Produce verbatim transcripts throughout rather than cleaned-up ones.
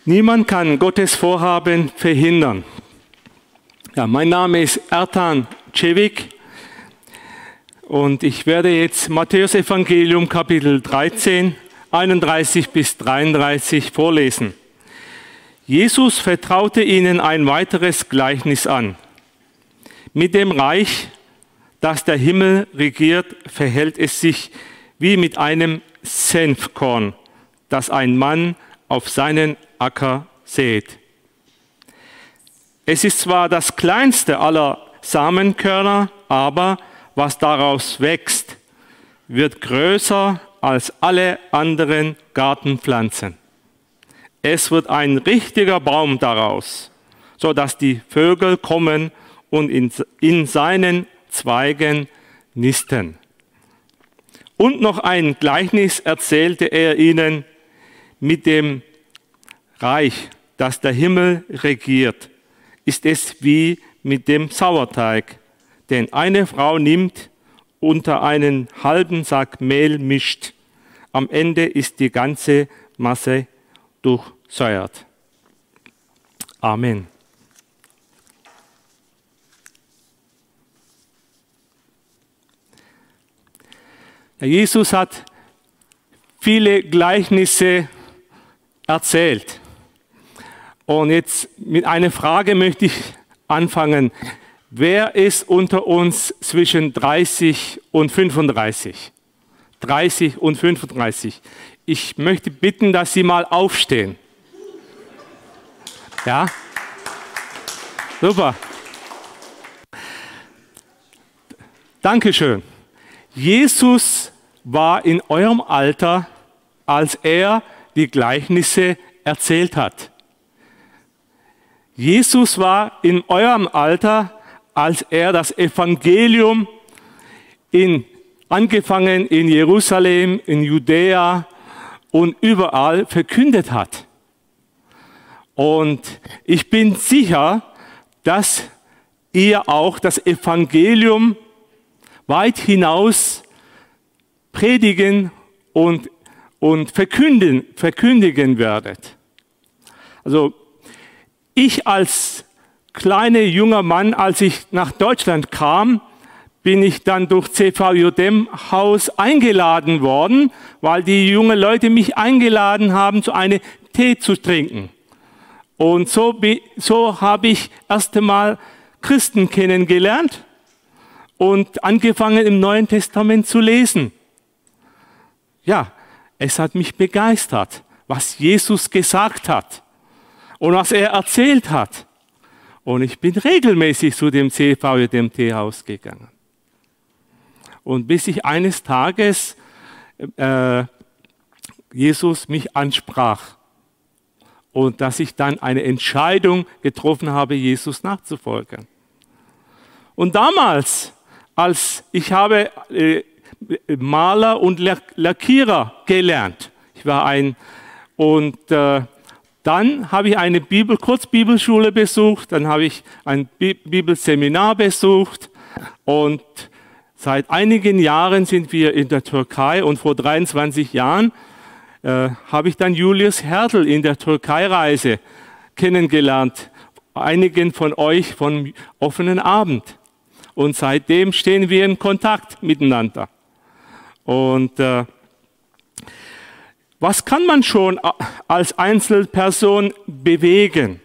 Niemand kann Gottes Vorhaben verhindern. Ja, mein Name ist Ertan Cevik und ich werde jetzt Matthäus Evangelium Kapitel dreizehn, einunddreißig bis dreiunddreißig vorlesen. Jesus vertraute ihnen ein weiteres Gleichnis an. Mit dem Reich, das der Himmel regiert, verhält es sich wie mit einem Senfkorn, das ein Mann auf seinen Acker sät. Es ist zwar das kleinste aller Samenkörner, aber was daraus wächst, wird größer als alle anderen Gartenpflanzen. Es wird ein richtiger Baum daraus, sodass die Vögel kommen und in, in seinen Zweigen nisten. Und noch ein Gleichnis erzählte er ihnen: Mit dem Reich, das der Himmel regiert, ist es wie mit dem Sauerteig, den eine Frau nimmt, unter einen halben Sack Mehl mischt. Am Ende ist die ganze Masse durchsäuert. Amen. Jesus hat viele Gleichnisse erzählt. Und jetzt mit einer Frage möchte ich anfangen. Wer ist unter uns zwischen dreißig und fünfunddreißig? dreißig und fünfunddreißig. Ich möchte bitten, dass Sie mal aufstehen. Ja? Super. Dankeschön. Jesus war in eurem Alter, als er die Gleichnisse erzählt hat. Jesus war in eurem Alter, als er das Evangelium in, angefangen in Jerusalem, in Judäa und überall verkündet hat. Und ich bin sicher, dass ihr auch das Evangelium weit hinaus predigen und, und verkünden, verkündigen werdet. Also ich als kleiner junger Mann, als ich nach Deutschland kam, bin ich dann durch C V J M Haus eingeladen worden, weil die jungen Leute mich eingeladen haben, so einen Tee zu trinken. Und so, so habe ich erst einmal Christen kennengelernt und angefangen im Neuen Testament zu lesen. Ja, es hat mich begeistert, was Jesus gesagt hat und was er erzählt hat. Und ich bin regelmäßig zu dem C V J M Teehaus gegangen. Und bis ich eines Tages äh, Jesus mich ansprach und dass ich dann eine Entscheidung getroffen habe, Jesus nachzufolgen. Und damals, als ich habe äh, Maler und Lackierer gelernt, ich war ein und äh, dann habe ich eine Bibel, Kurzbibelschule besucht, dann habe ich ein Bibelseminar besucht und seit einigen Jahren sind wir in der Türkei und vor dreiundzwanzig Jahren äh, habe ich dann Julius Hertel in der Türkei-Reise kennengelernt, einigen von euch vom offenen Abend. Und seitdem stehen wir in Kontakt miteinander. Und äh, was kann man schon als Einzelperson bewegen?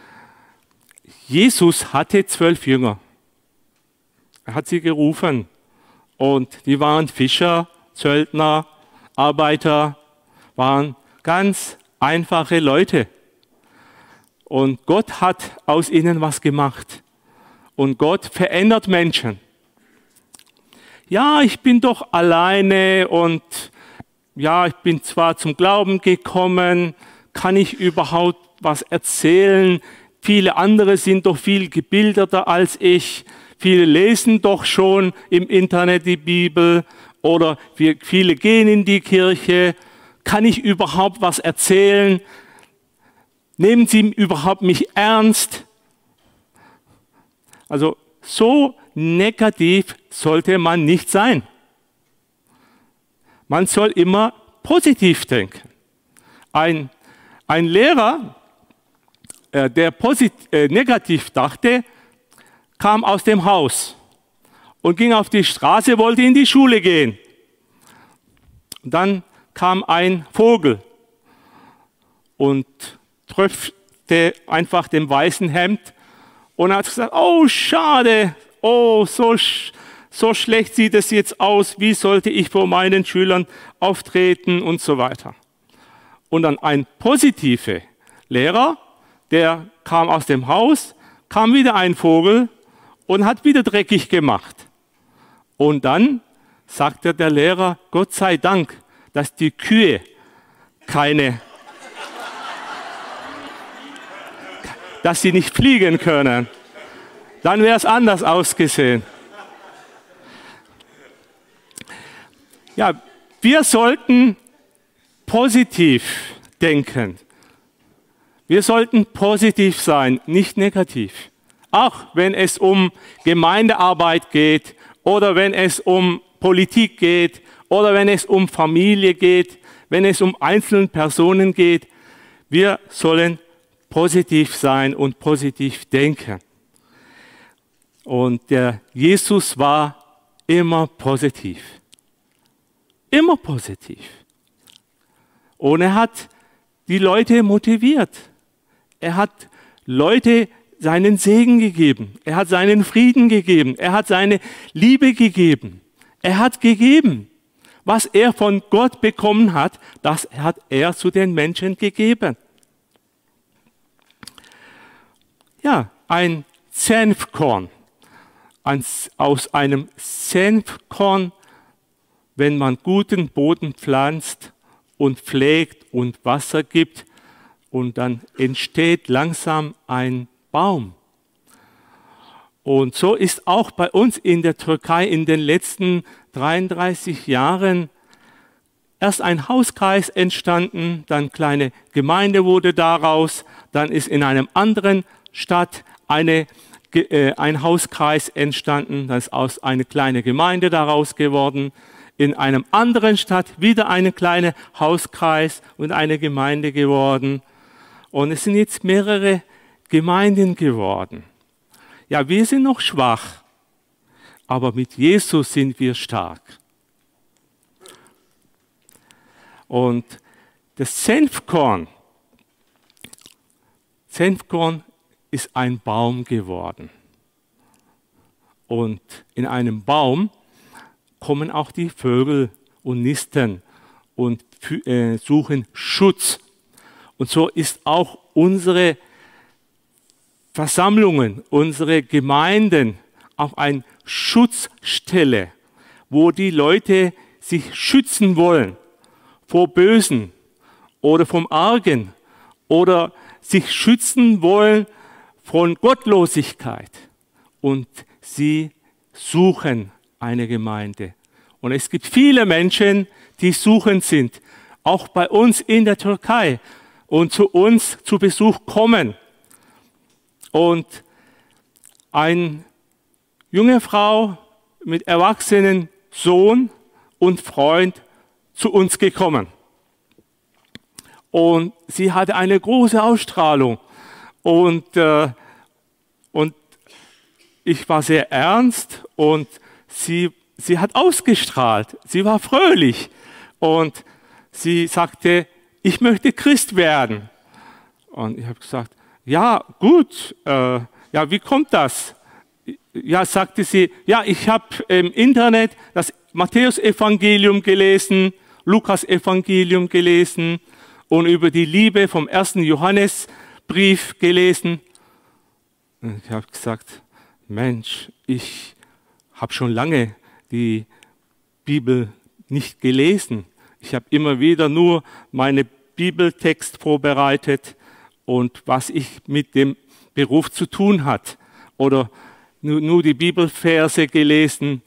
Jesus hatte zwölf Jünger. Er hat sie gerufen. Und die waren Fischer, Söldner, Arbeiter, waren ganz einfache Leute. Und Gott hat aus ihnen was gemacht. Und Gott verändert Menschen. Ja, ich bin doch alleine und ja, ich bin zwar zum Glauben gekommen, kann ich überhaupt was erzählen? Viele andere sind doch viel gebildeter als ich. Viele lesen doch schon im Internet die Bibel oder wir, viele gehen in die Kirche. Kann ich überhaupt was erzählen? Nehmen Sie überhaupt mich ernst? Also so negativ sollte man nicht sein. Man soll immer positiv denken. Ein, ein Lehrer äh, der posit äh, negativ dachte, kam aus dem Haus und ging auf die Straße, wollte in die Schule gehen. Und dann kam ein Vogel und tröpfte einfach dem weißen Hemd und hat gesagt, oh schade, oh so, so schlecht sieht es jetzt aus, wie sollte ich vor meinen Schülern auftreten und so weiter. Und dann ein positiver Lehrer, der kam aus dem Haus, kam wieder ein Vogel und hat wieder dreckig gemacht. Und dann sagte der Lehrer, Gott sei Dank, dass die Kühe keine, dass sie nicht fliegen können. Dann wäre es anders ausgesehen. Ja, wir sollten positiv denken. Wir sollten positiv sein, nicht negativ. Auch wenn es um Gemeindearbeit geht oder wenn es um Politik geht oder wenn es um Familie geht, wenn es um einzelne Personen geht. Wir sollen positiv sein und positiv denken. Und der Jesus war immer positiv. Immer positiv. Und er hat die Leute motiviert. Er hat Leute seinen Segen gegeben. Er hat seinen Frieden gegeben. Er hat seine Liebe gegeben. Er hat gegeben. Was er von Gott bekommen hat, das hat er zu den Menschen gegeben. Ja, ein Senfkorn. Aus einem Senfkorn, wenn man guten Boden pflanzt und pflegt und Wasser gibt, und dann entsteht langsam ein Baum. Und so ist auch bei uns in der Türkei in den letzten dreiunddreißig Jahren erst ein Hauskreis entstanden, dann kleine Gemeinde wurde daraus, dann ist in einem anderen Stadt eine, äh, ein Hauskreis entstanden, dann ist aus eine kleine Gemeinde daraus geworden, in einem anderen Stadt wieder eine kleine Hauskreis und eine Gemeinde geworden. Und es sind jetzt mehrere Gemeinden geworden. Ja, wir sind noch schwach, aber mit Jesus sind wir stark. Und das Senfkorn, Senfkorn ist ein Baum geworden. Und in einem Baum kommen auch die Vögel und nisten und äh, suchen Schutz. Und so ist auch unsere Versammlungen, unsere Gemeinden auch eine Schutzstelle, wo die Leute sich schützen wollen vor Bösen oder vom Argen oder sich schützen wollen von Gottlosigkeit. Und sie suchen eine Gemeinde. Und es gibt viele Menschen, die suchend sind, auch bei uns in der Türkei und zu uns zu Besuch kommen. Und eine junge Frau mit erwachsenen Sohn und Freund zu uns gekommen. Und sie hatte eine große Ausstrahlung. Und, äh, und ich war sehr ernst und sie, sie hat ausgestrahlt. Sie war fröhlich. Und sie sagte, ich möchte Christ werden. Und ich habe gesagt, ja, gut, äh, ja, wie kommt das? Ja, sagte sie, ja, ich habe im Internet das Matthäus-Evangelium gelesen, Lukas-Evangelium gelesen und über die Liebe vom ersten Johannesbrief gelesen. Und ich habe gesagt, Mensch, ich habe schon lange die Bibel nicht gelesen. Ich habe immer wieder nur meine Bibeltext vorbereitet und was ich mit dem Beruf zu tun hat. Oder nur, nur die Bibelverse gelesen.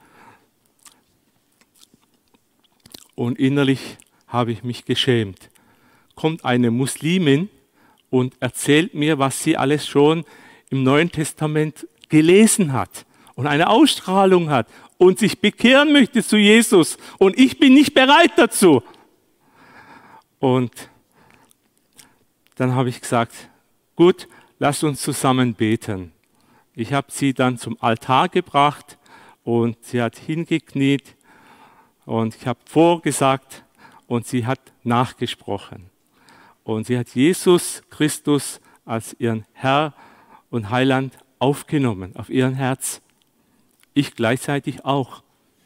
Und innerlich habe ich mich geschämt. Kommt eine Muslimin und erzählt mir, was sie alles schon im Neuen Testament gelesen hat und eine Ausstrahlung hat und sich bekehren möchte zu Jesus. Und ich bin nicht bereit dazu. Und dann habe ich gesagt, gut, lasst uns zusammen beten. Ich habe sie dann zum Altar gebracht und sie hat hingekniet und ich habe vorgesagt und sie hat nachgesprochen. Und sie hat Jesus Christus als ihren Herr und Heiland aufgenommen auf ihren Herz. Ich gleichzeitig auch.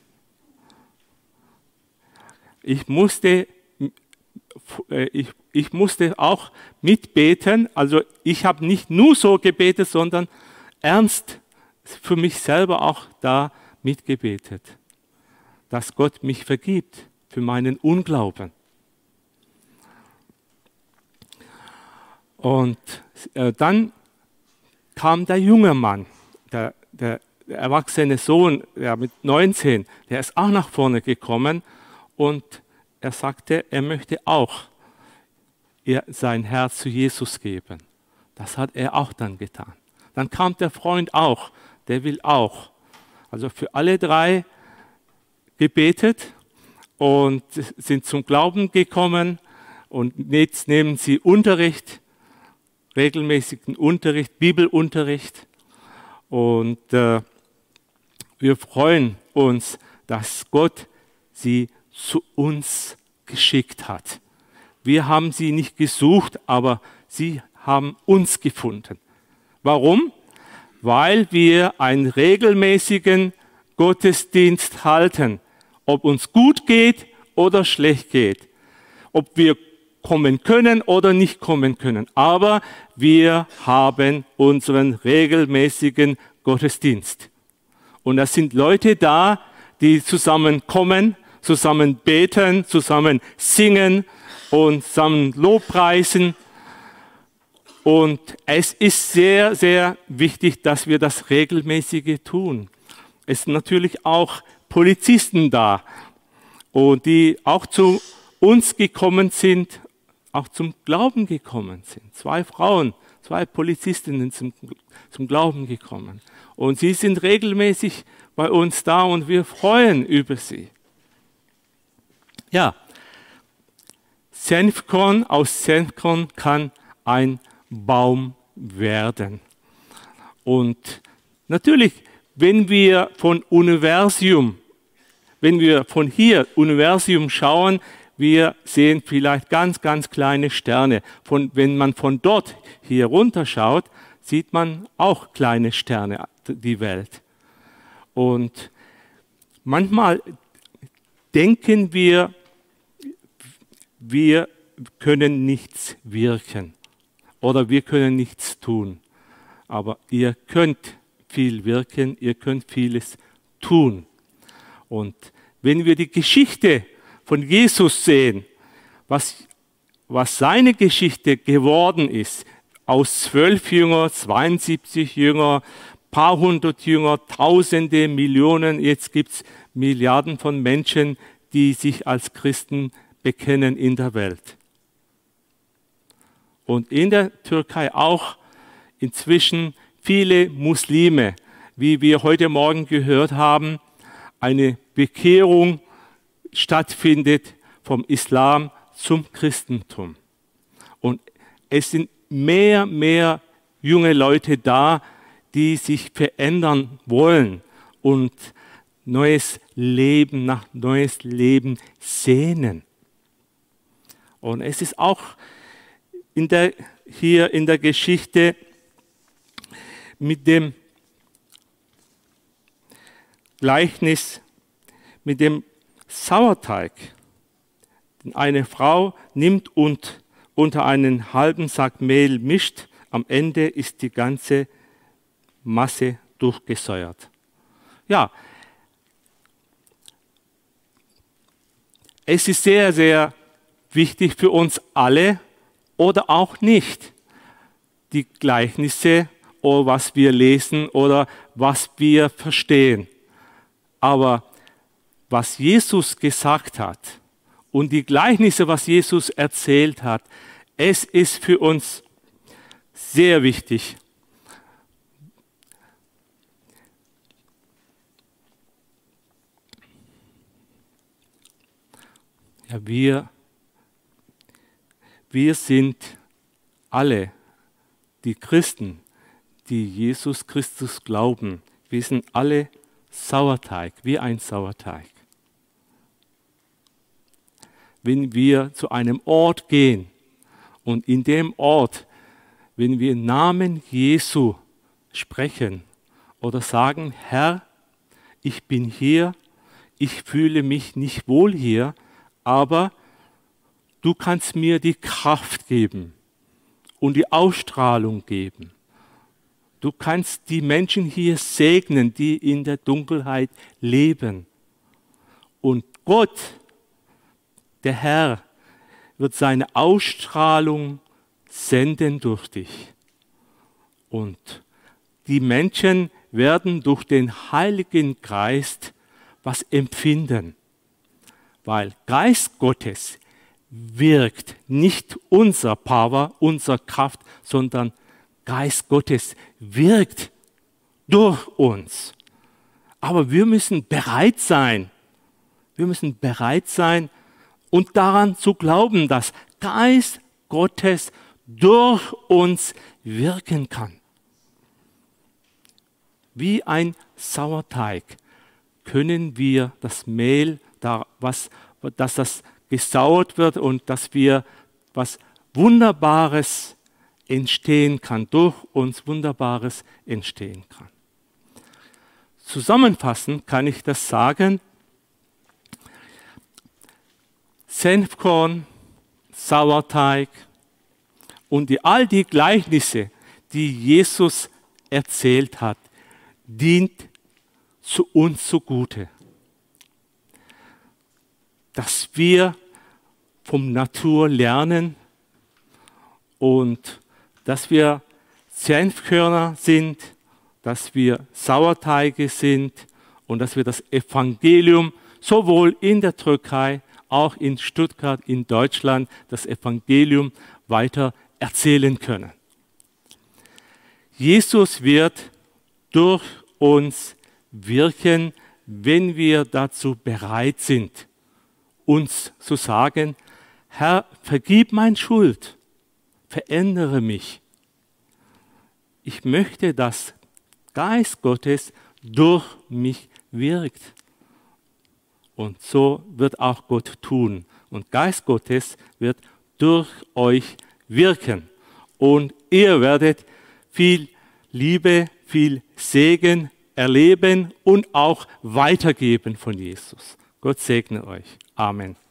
Ich musste, ich, ich musste auch mitbeten, also ich habe nicht nur so gebetet, sondern ernst für mich selber auch da mitgebetet, dass Gott mich vergibt für meinen Unglauben. Und äh, dann kam der junge Mann, der, der, der erwachsene Sohn, der mit neunzehn, der ist auch nach vorne gekommen und er sagte, er möchte auch ihr sein Herz zu Jesus geben. Das hat er auch dann getan. Dann kam der Freund auch, der will auch. Also für alle drei gebetet und sind zum Glauben gekommen und jetzt nehmen sie Unterricht, regelmäßigen Unterricht, Bibelunterricht und äh, wir freuen uns, dass Gott sie zu uns geschickt hat. Wir haben sie nicht gesucht, aber sie haben uns gefunden. Warum? Weil wir einen regelmäßigen Gottesdienst halten, ob uns gut geht oder schlecht geht, ob wir kommen können oder nicht kommen können. Aber wir haben unseren regelmäßigen Gottesdienst. Und da sind Leute da, die zusammen kommen, zusammen beten, zusammen singen und zusammen Lobpreisen. Und es ist sehr, sehr wichtig, dass wir das Regelmäßige tun. Es sind natürlich auch Polizisten da, und die auch zu uns gekommen sind, auch zum Glauben gekommen sind. Zwei Frauen, zwei Polizistinnen zum, zum Glauben gekommen. Und sie sind regelmäßig bei uns da und wir freuen über sie. Ja, Senfkorn, aus Senfkorn kann ein Baum werden. Und natürlich, wenn wir von Universum, wenn wir von hier Universum schauen, wir sehen vielleicht ganz, ganz kleine Sterne. Von, wenn man von dort hier runter schaut, sieht man auch kleine Sterne, die Welt. Und manchmal denken wir, wir können nichts wirken oder wir können nichts tun. Aber ihr könnt viel wirken, ihr könnt vieles tun. Und wenn wir die Geschichte von Jesus sehen, was, was seine Geschichte geworden ist, aus zwölf Jünger, zweiundsiebzig Jünger, paar hundert Jünger, Tausende, Millionen, jetzt gibt es Milliarden von Menschen, die sich als Christen bekennen in der Welt. Und in der Türkei auch inzwischen viele Muslime, wie wir heute Morgen gehört haben, eine Bekehrung stattfindet vom Islam zum Christentum. Und es sind mehr, mehr junge Leute da, die sich verändern wollen und neues Leben, nach neues Leben sehnen. Und es ist auch in der, hier in der Geschichte mit dem Gleichnis, mit dem Sauerteig, den eine Frau nimmt und unter einen halben Sack Mehl mischt, am Ende ist die ganze Masse durchgesäuert. Ja, es ist sehr, sehr wichtig für uns alle oder auch nicht, die Gleichnisse oder was wir lesen oder was wir verstehen. Aber was Jesus gesagt hat und die Gleichnisse, was Jesus erzählt hat, es ist für uns sehr wichtig. Ja, wir, wir sind alle die Christen, die Jesus Christus glauben, wir sind alle Sauerteig, wie ein Sauerteig. Wenn wir zu einem Ort gehen und in dem Ort, wenn wir im Namen Jesu sprechen oder sagen, Herr, ich bin hier, ich fühle mich nicht wohl hier, aber du kannst mir die Kraft geben und die Ausstrahlung geben. Du kannst die Menschen hier segnen, die in der Dunkelheit leben. Und Gott, der Herr, wird seine Ausstrahlung senden durch dich. Und die Menschen werden durch den Heiligen Geist was empfinden. Weil Geist Gottes wirkt nicht unser Power, unsere Kraft, sondern Geist Gottes wirkt durch uns. Aber wir müssen bereit sein. Wir müssen bereit sein und daran zu glauben, dass Geist Gottes durch uns wirken kann. Wie ein Sauerteig können wir das Mehl, da was, dass das gesauert wird und dass wir was Wunderbares entstehen kann, durch uns Wunderbares entstehen kann. Zusammenfassend kann ich das sagen: Senfkorn, Sauerteig und die, all die Gleichnisse, die Jesus erzählt hat, dient zu uns zugute. Dass wir vom Natur lernen und dass wir Senfkörner sind, dass wir Sauerteige sind und dass wir das Evangelium sowohl in der Türkei, auch in Stuttgart, in Deutschland, das Evangelium weiter erzählen können. Jesus wird durch uns wirken, wenn wir dazu bereit sind, uns zu sagen, Herr, vergib meine Schuld, verändere mich. Ich möchte, dass Geist Gottes durch mich wirkt. Und so wird auch Gott tun. Und Geist Gottes wird durch euch wirken. Und ihr werdet viel Liebe, viel Segen erleben und auch weitergeben von Jesus. Gott segne euch. Amen.